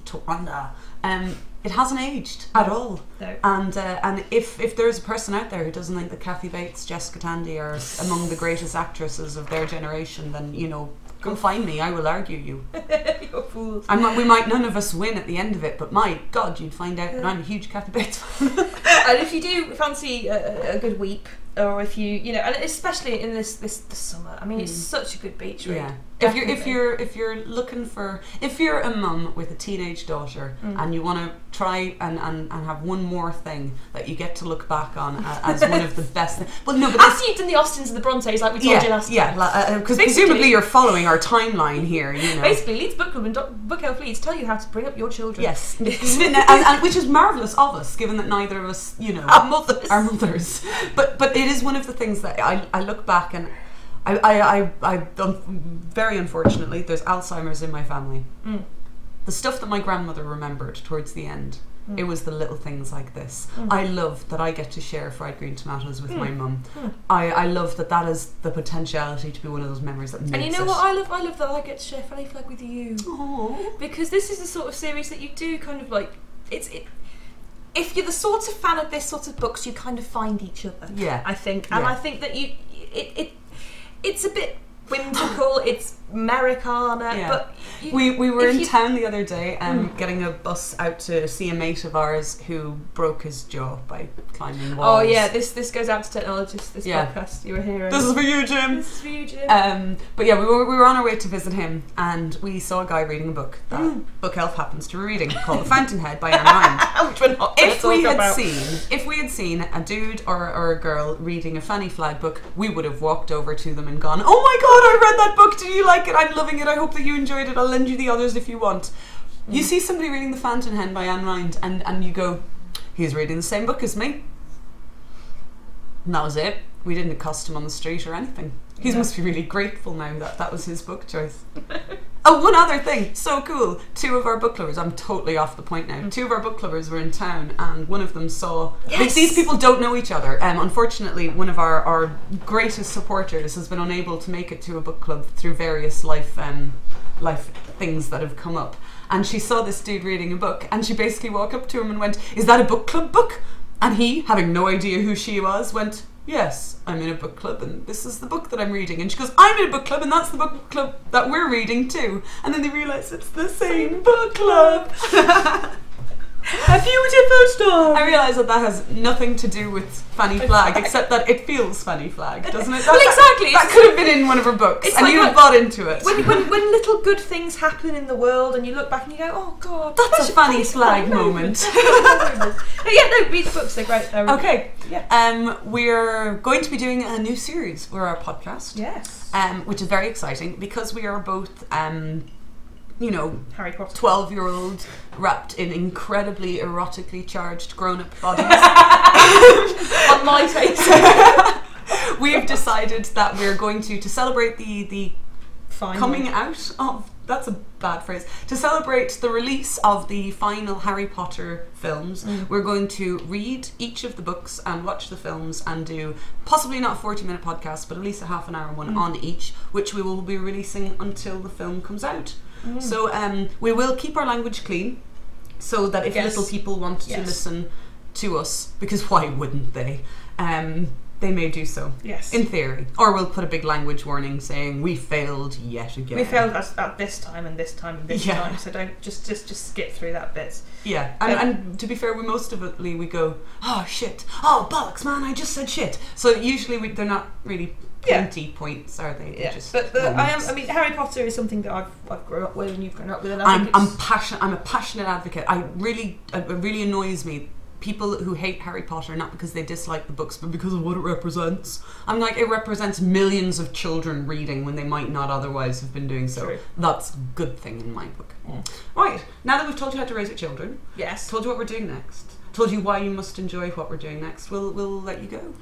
S1: Um, it hasn't aged at all.
S2: No.
S1: And uh, and if if there's a person out there who doesn't think that Kathy Bates, Jessica Tandy are among the greatest actresses of their generation, then you know. Come find me, I will argue you.
S2: You're fools.
S1: I'm not, we might none of us win at the end of it, but my God, you'd find out that I'm a huge Kathy Bates fan.
S2: And if you do fancy a, a good weep, or if you, you know, and especially in this this, this summer, I mean, mm. it's such a good beach read.
S1: Yeah. If you're if you're if you're looking for if you're a mum with a teenage daughter mm. and you want to try and, and, and have one more thing that you get to look back on as one of the best things. Well, no, but
S2: after you've done the Austins and the Brontes, like we told
S1: yeah,
S2: you last
S1: yeah,
S2: time.
S1: because uh, presumably you're following our timeline here. You know,
S2: basically, Leeds Book Club and Do- Book Elf Leeds tell you how to bring up your children.
S1: Yes, and, and which is marvellous of us, given that neither of us, you know,
S2: our mothers,
S1: our mothers. But but it is one of the things that I I look back and. I, I, I, I, very unfortunately, there's Alzheimer's in my family. Mm. The stuff that my grandmother remembered towards the end, mm. it was the little things like this. Mm. I love that I get to share fried green tomatoes with mm. my mum. Mm. I, I love that that is the potentiality to be one of those memories that makes it.
S2: And you know
S1: it.
S2: what I love? I love that I get to share Fanny Flagg with you.
S1: Aww.
S2: Because this is the sort of series that you do kind of like, it's it. If you're the sort of fan of this sort of books, you kind of find each other.
S1: Yeah.
S2: I think. And
S1: yeah.
S2: I think that you, it, it it's a bit whimsical, it's Americana,
S1: yeah.
S2: but you,
S1: we we were in
S2: you,
S1: town the other day um,
S2: mm.
S1: getting a bus out to see a mate of ours who broke his jaw by climbing walls.
S2: Oh yeah, this this goes out to technologists, this yeah. podcast. You're a hero.
S1: This is for you, Jim.
S2: This is for you, Jim.
S1: Um, but yeah, we were we were on our way to visit him, and we saw a guy reading a book that mm. Book Elf happens to be reading, called The Fountainhead by Anne Ryan.
S2: Which we're not
S1: if we had
S2: about.
S1: seen if we had seen a dude or, or a girl reading a Fanny Flagg book, we would have walked over to them and gone, "Oh my God, I read that book. Did you like it? I'm loving it. I hope that you enjoyed it. I'll lend you the others if you want." Mm. You see somebody reading The Fountainhead by Anne Rind, and, and you go, he's reading the same book as me. And that was it. We didn't accost him on the street or anything. He yeah. must be really grateful now that that was his book choice. Oh, one other thing, so cool. Two of our book clubbers, I'm totally off the point now. Mm. Two of our book clubbers were in town, and one of them saw. Yes. These people don't know each other. Um, unfortunately, one of our, our greatest supporters has been unable to make it to a book club through various life um, life things that have come up. And she saw this dude reading a book, and she basically walked up to him and went, "Is that a book club book?" And he, having no idea who she was, went, "Yes, I'm in a book club and this is the book that I'm reading." And she goes, "I'm in a book club and that's the book club that we're reading too." And then they realise it's the same book club. A beautiful story. I realise that that has nothing to do with Fanny Flagg, except that it feels Fanny Flagg, doesn't it? That,
S2: well, exactly.
S1: That, that could have been in one of her books, and like, you like, bought into it.
S2: When, when, when little good things happen in the world, and you look back and you go, "Oh God,
S1: that's a Fanny Flagg moment."
S2: Yeah, no, read the books; they're great. They're
S1: okay, yeah. Um, we're going to be doing a new series for our podcast.
S2: Yes.
S1: Um, which is very exciting because we are both. Um, you know,
S2: Harry Potter,
S1: twelve-year-old wrapped in incredibly erotically charged grown-up bodies.
S2: On my taste.
S1: We've decided that we're going to, to celebrate the, the coming out of, that's a bad phrase, to celebrate the release of the final Harry Potter films, mm. we're going to read each of the books and watch the films and do possibly not a forty minute podcast, but at least a half an hour one mm. on each, which we will be releasing until the film comes out. Mm. So um, we will keep our language clean, so that if yes. little people want yes. to listen to us, because why wouldn't they? Um, they may do so.
S2: Yes.
S1: In theory. Or we'll put a big language warning saying we failed yet again.
S2: We failed at, at this time and this time and this yeah. time. So don't just just just skip through that bit.
S1: Yeah. And, um, and to be fair, we most of it we go, "Oh shit! Oh bollocks, man! I just said shit." So usually we, they're not really. Pointy yeah. points, are they?
S2: Yeah.
S1: Just
S2: but the, I am. I mean, Harry Potter is something that I've I've grown up with, and you've grown up with. And I
S1: I'm
S2: think it's
S1: I'm passionate. I'm a passionate advocate. I really it really annoys me people who hate Harry Potter not because they dislike the books, but because of what it represents. I'm like, it represents millions of children reading when they might not otherwise have been doing so.
S2: True.
S1: That's a good thing in my book.
S2: Mm.
S1: Right. Now that we've told you how to raise your children,
S2: yes,
S1: told you what we're doing next, told you why you must enjoy what we're doing next, we'll we'll let you go.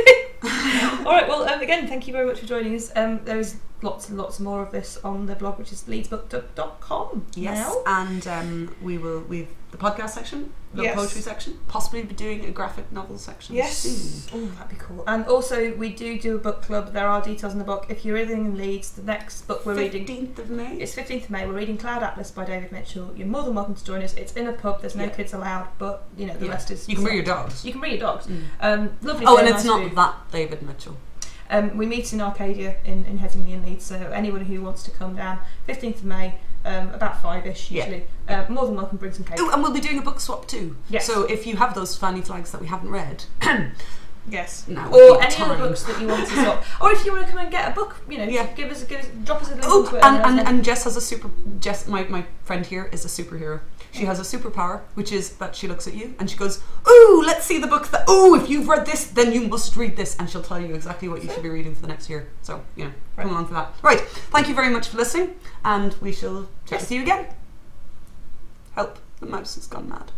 S2: All right, well, um, again, thank you very much for joining us. Um, there's lots and lots more of this on the blog, which is leeds book dot com.
S1: Yes,
S2: now.
S1: and um, we will we've the podcast section, the
S2: yes.
S1: poetry section, possibly be doing a graphic novel section
S2: yes.
S1: soon.
S2: Oh, that'd be cool. And also, we do do a book club. There are details in the book. If you're living in Leeds, the next book we're reading
S1: fifteenth of May.
S2: It's fifteenth of May. We're reading Cloud Atlas by David Mitchell. You're more than welcome to join us. It's in a pub. There's no yeah. kids allowed, but you know the
S1: yeah.
S2: rest is.
S1: You can bring your dogs.
S2: You can bring your dogs.
S1: Mm.
S2: Um, lovely.
S1: Oh, and it's
S2: nice
S1: not
S2: food.
S1: that David Mitchell.
S2: Um, we meet in Arcadia in, in Headingley in Leeds, so anyone who wants to come down, fifteenth of May, um, about five-ish usually, yeah. uh, more than welcome, bring some cake.
S1: Oh, and we'll be doing a book swap too.
S2: Yes.
S1: So if you have those Fanny Flags that we haven't read,
S2: yes,
S1: now
S2: or any other books that you want to swap, or if you want to come and get a book, you know, yeah. give us, give us, drop us a link
S1: oh,
S2: onto it.
S1: And, and, and, and Jess has a super, Jess, my, my friend here is a superhero. She has a superpower, which is that she looks at you and she goes, "Ooh, let's see the book that, ooh, if you've read this, then you must read this." And she'll tell you exactly what you should be reading for the next year. So, you know, right. come along for that. Right, thank you very much for listening, and we shall chat
S2: yes.
S1: with you again. Help, the mouse has gone mad.